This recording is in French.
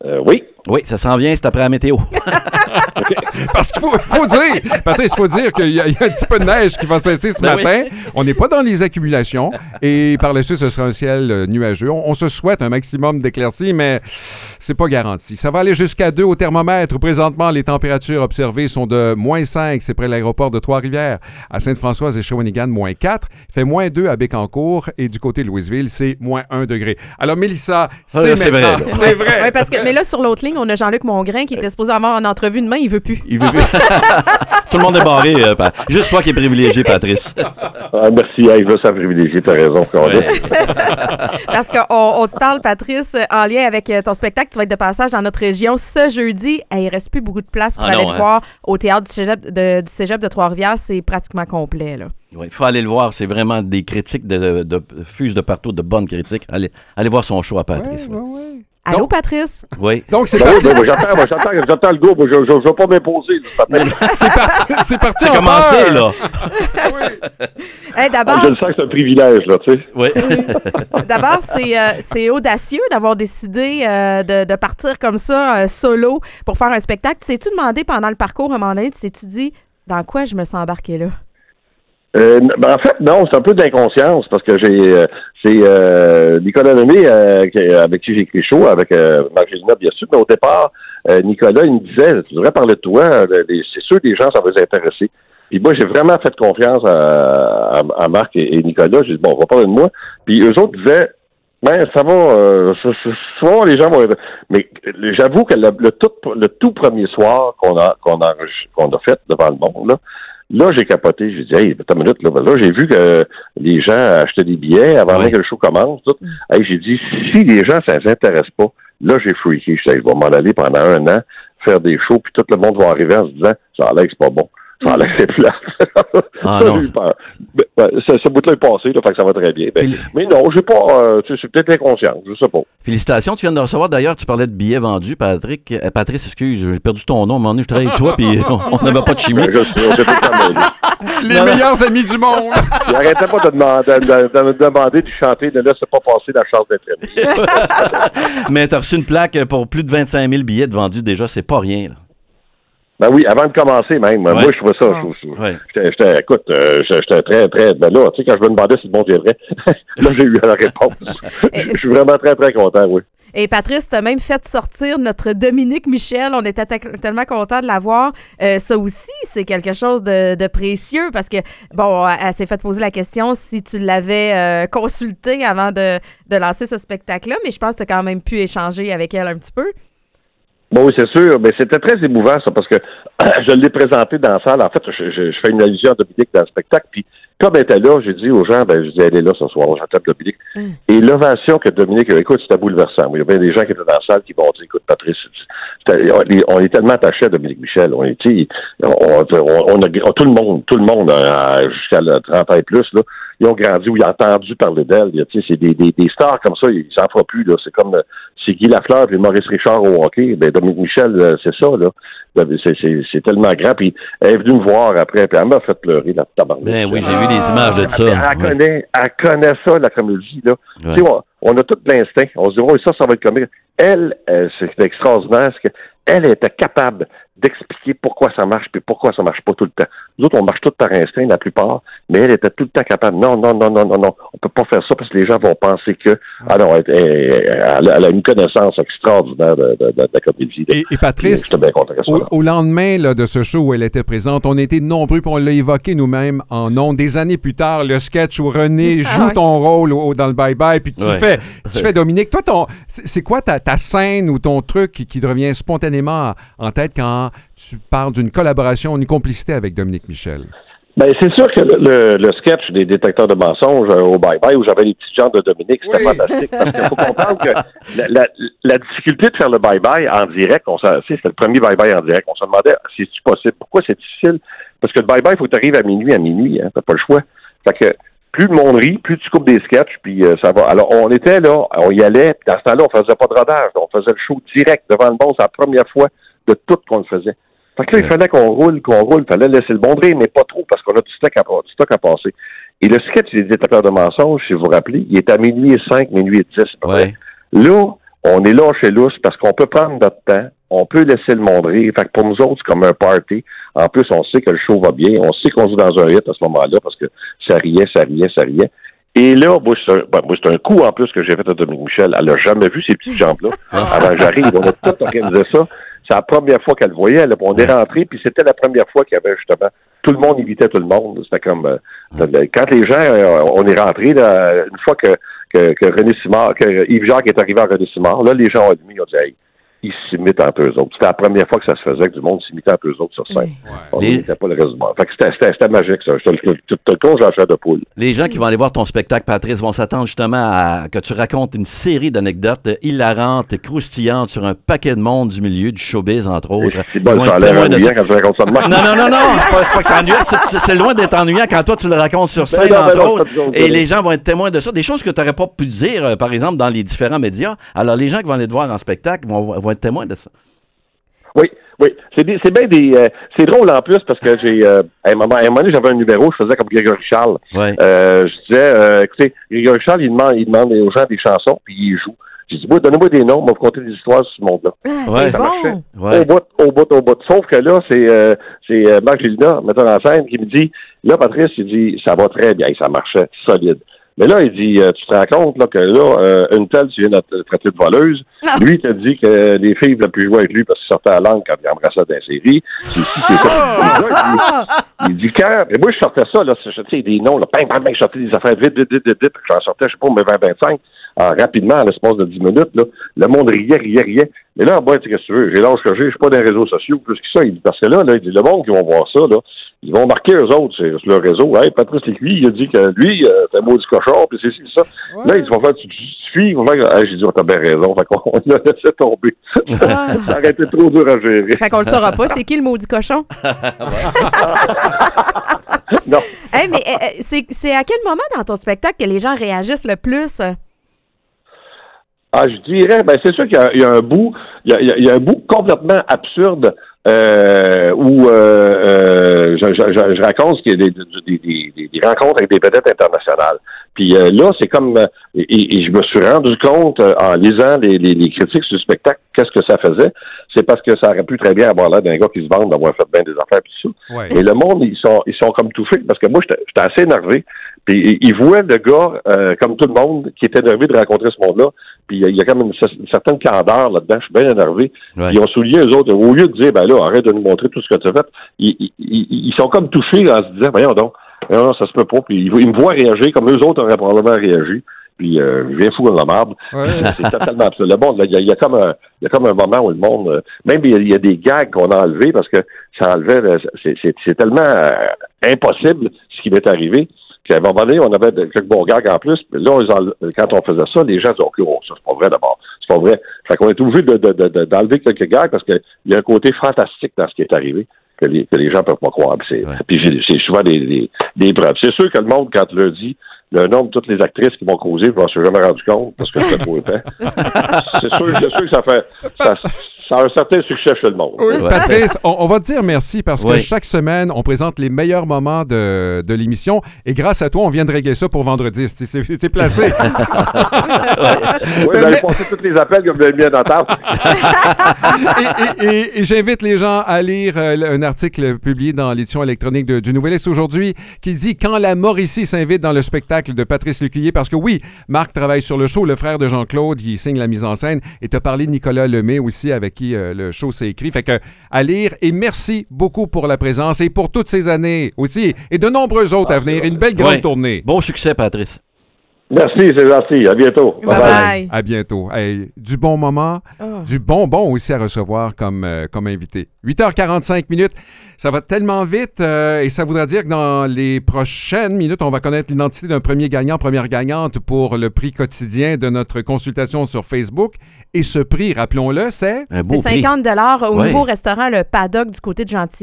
Oui. Oui, ça s'en vient, c'est après la météo. Okay. Parce qu'il faut dire, Patrice, il faut dire qu'il y a un petit peu de neige qui va cesser ce matin. Oui. On n'est pas dans les accumulations et par la suite, ce sera un ciel nuageux. On se souhaite un maximum d'éclaircies, mais c'est pas garanti. Ça va aller jusqu'à 2 au thermomètre. Présentement, les températures observées sont de -5, c'est près de l'aéroport de Trois-Rivières. À Sainte-Françoise et Shawinigan, -4. Il fait -2 à Bécancour et du côté de Louisville, c'est -1 degré. Alors, Mélissa, c'est vrai. C'est vrai. Oui, parce que, mais là, sur l'autre ligne, on a Jean-Luc Mongrain qui était supposé avoir une entrevue demain, il veut plus. Il veut plus. Tout le monde est barré. Juste toi qui es privilégié, Patrice. Merci, je veux ça privilégié, t'as raison. Ouais. Parce qu'on te parle, Patrice, en lien avec ton spectacle, tu vas être de passage dans notre région ce jeudi. Il ne reste plus beaucoup de place pour aller te voir au théâtre du Cégep de Trois-Rivières. C'est pratiquement complet, là. Oui, il faut aller le voir. C'est vraiment des critiques fusent de partout, de bonnes critiques. Allez voir son show à Patrice. Ouais. Allô, Patrice? Oui. Donc, c'est parti. J'attends le go. Je ne vais pas m'imposer. C'est parti. C'est commencé, là. Hey, d'abord, je le sens que c'est un privilège, là, tu sais. Oui. D'abord, c'est audacieux d'avoir décidé de partir comme ça, solo, pour faire un spectacle. Tu t'es-tu demandé pendant le parcours, à un moment donné, tu t'es-tu dit, dans quoi je me sens embarqué là? En fait, non, c'est un peu d'inconscience parce que c'est Nicolas Lemay avec qui j'ai écrit chaud, avec Marc-Gélinas, bien sûr, mais au départ, Nicolas, il me disait, tu devrais parler de toi, c'est sûr que les gens, ça va les intéresser. Puis moi, j'ai vraiment fait confiance à Marc et Nicolas. J'ai dit, bon, on va parler de moi. Puis eux autres disaient, ça va, souvent les gens vont être... Mais j'avoue que le tout premier soir qu'on a fait devant le monde, là, j'ai capoté. J'ai dit, hey, attends une minute, là, j'ai vu que les gens achetaient des billets avant même que le show commence. Tout. Hey, j'ai dit, si les gens, ça les intéresse pas, là, j'ai freaké. Je vais m'en aller pendant 1 an, faire des shows, puis tout le monde va arriver en se disant, ça a l'air que c'est pas bon. Ça a l'air que c'est plat. J'ai eu peur. Ce bout-là est passé, là, fait que ça va très bien. Mais non, j'ai pas... c'est peut-être l'inconscience, je sais pas. Félicitations, tu viens de recevoir. D'ailleurs, tu parlais de billets vendus, Patrice, excuse, j'ai perdu ton nom. À un moment donné, je travaillais avec toi, puis on n'avait pas de chimie. Les meilleurs amis du monde! Il arrêtait pas de demander de chanter, de laisser pas passer la chance d'être aimé. Mais tu as reçu une plaque pour plus de 25 000 billets de vendus. Déjà, c'est pas rien, là. Ben oui, avant de commencer même. Ouais. Moi, je trouvais ça. J'étais très, très... Ben là, tu sais, quand je me demandais si le monde viendrait, là, j'ai eu la réponse. Je suis vraiment très, très content, oui. Et Patrice, tu as même fait sortir notre Dominique Michel. On était tellement contents de la voir. Ça aussi, c'est quelque chose de précieux parce que, bon, elle s'est fait poser la question si tu l'avais consultée avant de lancer ce spectacle-là, mais je pense que tu as quand même pu échanger avec elle un petit peu. Bon, oui, c'est sûr. Mais c'était très émouvant, ça, parce que je l'ai présenté dans la salle. En fait, je fais une allusion à Dominique dans le spectacle. Puis, comme elle était là, j'ai dit aux gens, je dis, elle est là ce soir, j'attends Dominique. Et l'ovation que Dominique a, écoute, c'était bouleversant. Il y a bien des gens qui étaient dans la salle qui m'ont dit, écoute, Patrice, on est tellement attachés à Dominique Michel. Tout le monde, jusqu'à 30 ans et plus, là, ils ont grandi ou ils ont entendu parler d'elle. C'est des stars comme ça, ils s'en feront plus, là. C'est comme, c'est Guy Lafleur et Maurice Richard au hockey. Ben, Dominique Michel, c'est ça, là. C'est tellement grand. Puis, elle est venue me voir après, puis elle m'a fait pleurer, la tabarnak. Ben oui, j'ai vu des images de ça. Elle connaît ça, la comédie, là. Ouais. Tu sais, on a tout l'instinct. On se dit, oh, ça va être comique. Elle, c'est extraordinaire, parce qu'elle était capable d'expliquer pourquoi ça marche puis pourquoi ça marche pas tout le temps. Nous autres, on marche tout par instinct, la plupart, mais elle était tout le temps capable. Non, on peut pas faire ça parce que les gens vont penser que... Ah non, elle a une connaissance extraordinaire de la comédie. Et Patrice, au lendemain là, de ce show où elle était présente, on était nombreux, puis on l'a évoqué nous-mêmes en ondes. Des années plus tard, le sketch où René joue ton rôle dans le bye-bye, puis tu fais Dominique. Toi, c'est quoi ta scène ou ton truc qui te revient spontanément en tête quand tu parles d'une collaboration, une complicité avec Dominique Michel? Ben, c'est sûr que le sketch des détecteurs de mensonges au bye-bye où j'avais les petites jambes de Dominique, c'était fantastique. Parce qu'il faut comprendre que la difficulté de faire le bye-bye en direct, c'était le premier bye-bye en direct. On se demandait, c'est-tu possible? Pourquoi c'est difficile? Parce que le bye-bye, il faut que tu arrives à minuit, hein. T'as pas le choix. Fait que, plus le monde rit, plus tu coupes des sketchs, puis ça va. Alors, on était là, on y allait, puis dans ce temps-là, on faisait pas de rodage. On faisait le show direct devant le monde. C'est la première fois de tout qu'on le faisait. Fait que là, il fallait qu'on roule, il fallait laisser le bon rire, mais pas trop, parce qu'on a du stock à passer. Et le sketch des détecteurs de mensonges, si vous vous rappelez, il est à 00:05, 00:10. Ouais. Là, on est là chez Lousse parce qu'on peut prendre notre temps, on peut laisser le monde rire. Fait que pour nous autres, c'est comme un party. En plus, on sait que le show va bien, on sait qu'on joue dans un hit à ce moment-là parce que ça riait. Et là, moi, c'est un coup en plus que j'ai fait à Dominique Michel. Elle n'a jamais vu ces petites jambes-là. Avant que j'arrive, on a tout organisé ça. C'est la première fois qu'elle le voyait. On est rentré, puis c'était la première fois qu'il y avait justement tout le monde imitait tout le monde. C'était comme quand les gens, on est rentré là, une fois que René Simard, que Yves Jacques est arrivé à René Simard, là les gens ont admis, ils ont dit hey, ils s'imitent entre eux autres. C'était la première fois que ça se faisait que du monde s'imitait entre eux autres sur scène. On n'imitait pas le reste du monde. Fait que c'était magique, ça. Je te con, j'en fais de poule. Les gens qui vont aller voir ton spectacle, Patrice, vont s'attendre justement à que tu racontes une série d'anecdotes hilarantes et croustillantes sur un paquet de monde du milieu, du showbiz, entre autres. C'est bon, ça a l'air ennuyant quand tu racontes ça de moi. Non, c'est pas que c'est ennuyant. C'est loin d'être ennuyant quand toi, tu le racontes sur scène, entre autres. Et les gens vont être témoins de ça. Des choses que tu n'aurais pas pu dire, par exemple, dans les différents médias. Alors, les gens qui vont aller te voir en spectacle vont être témoins de ça. Oui. C'est bien c'est drôle en plus parce que j'ai à un moment donné, j'avais un numéro, je faisais comme Grégory Charles. Ouais. Je disais écoutez, Grégory Charles, il demande aux gens des chansons, puis il joue. J'ai dit, donnez-moi des noms, on va vous conter des histoires sur ce monde-là. C'est bon. Ouais. Au bout. Sauf que là, c'est Marc Gélina, metteur en scène, qui me dit, là, Patrice, il dit, ça va très bien, ça marchait solide. Mais là, il dit, tu te rends compte là, que là, une telle, tu viens de te traiter de voleuse. Lui, il t'a dit que les filles ne veulent plus jouer avec lui parce qu'il sortait la langue quand il embrassait dans la série. Il dit quand? Et moi, je sortais ça, là, tu sais, des noms, là, bang, je sortais des affaires vite. J'en sortais, je sais pas, mais 20-25. Rapidement, en l'espace de 10 minutes, là, le monde riait. Mais là, moi, tu sais, qu'est-ce que tu veux? J'ai l'âge que j'ai, je suis pas dans les réseaux sociaux, plus que ça. Il dit, parce que là, il dit, le monde qui vont voir ça, là, ils vont marquer eux autres sur leur réseau. Hey, Patrice Lécuyer, il a dit que lui, c'est un maudit cochon, puis c'est ça. Ouais. Là, ils vont faire, tu te justifies, ils vont faire, hey, j'ai dit, t'as bien raison. Fait qu'on l'a laissé tomber. Ça aurait été trop dur à gérer. Fait qu'on le saura pas, c'est qui le maudit cochon? Non. Hey, mais c'est à quel moment dans ton spectacle que les gens réagissent le plus? Je dirais, c'est sûr qu'il y a un bout, il y a un bout complètement absurde où je raconte qu'il y a des rencontres avec des vedettes internationales. Puis là, c'est comme et je me suis rendu compte en lisant les critiques sur le spectacle, qu'est-ce que ça faisait. C'est parce que ça aurait pu très bien avoir l'air d'un gars qui se vante d'avoir fait bien des affaires puis tout ça. Ouais. Mais le monde, ils sont comme touchés parce que moi, j'étais assez énervé. Puis ils voient le gars, comme tout le monde, qui était énervé de rencontrer ce monde-là. Puis il y a comme une certaine candeur là-dedans. Je suis bien énervé. Ouais. Ils ont souligné eux autres. Au lieu de dire, ben là, arrête de nous montrer tout ce que tu as fait, ils sont comme touchés en se disant, voyons donc, non, ça se peut pas. Puis ils me voient réagir comme eux autres auraient probablement réagi. Puis je viens fou dans la marde. Ouais. C'est totalement absurde. Le monde, il y a comme un moment où le monde, même il y a des gags qu'on a enlevés parce que ça enlevait, c'est tellement impossible ce qui m'est arrivé. Puis à un moment donné, on avait quelques bons gags en plus. Puis là, quand on faisait ça, les gens disaient, OK, ça, c'est pas vrai d'abord. C'est pas vrai. Fait qu'on est obligé d'enlever quelques gags parce qu'il y a un côté fantastique dans ce qui est arrivé que les gens peuvent pas croire. Puis c'est souvent des preuves. C'est sûr que le monde, quand le dit, le nombre de toutes les actrices qui m'ont causé, je m'en suis jamais rendu compte parce que c'était trop épais. C'est sûr que ça a un certain succès chez le monde. Oui, Patrice, on va te dire merci parce que chaque semaine, on présente les meilleurs moments de l'émission et grâce à toi, on vient de régler ça pour vendredi. C'est placé. Oui, vous allez passer tous les appels que vous avez mis à entendre. Et j'invite les gens à lire un article publié dans l'édition électronique du Nouvelliste aujourd'hui qui dit « Quand la Mauricie s'invite dans le spectacle de Patrice Lécuyer », parce que oui, Marc travaille sur le show, le frère de Jean-Claude, il signe la mise en scène et tu as parlé de Nicolas Lemay aussi avec qui le show s'est écrit. Fait que à lire et merci beaucoup pour la présence et pour toutes ces années aussi et de nombreuses autres à venir. Une belle grande tournée. Bon succès, Patrice. Merci, c'est gentil. À bientôt. Bye. À bientôt. Hey, du bon moment, du bonbon aussi à recevoir comme invité. 8h45 minutes. Ça va tellement vite et ça voudra dire que dans les prochaines minutes, on va connaître l'identité d'un premier gagnant, première gagnante pour le prix quotidien de notre consultation sur Facebook. Et ce prix, rappelons-le, c'est... C'est 50 $ au nouveau restaurant Le Paddock du côté de Gentilly.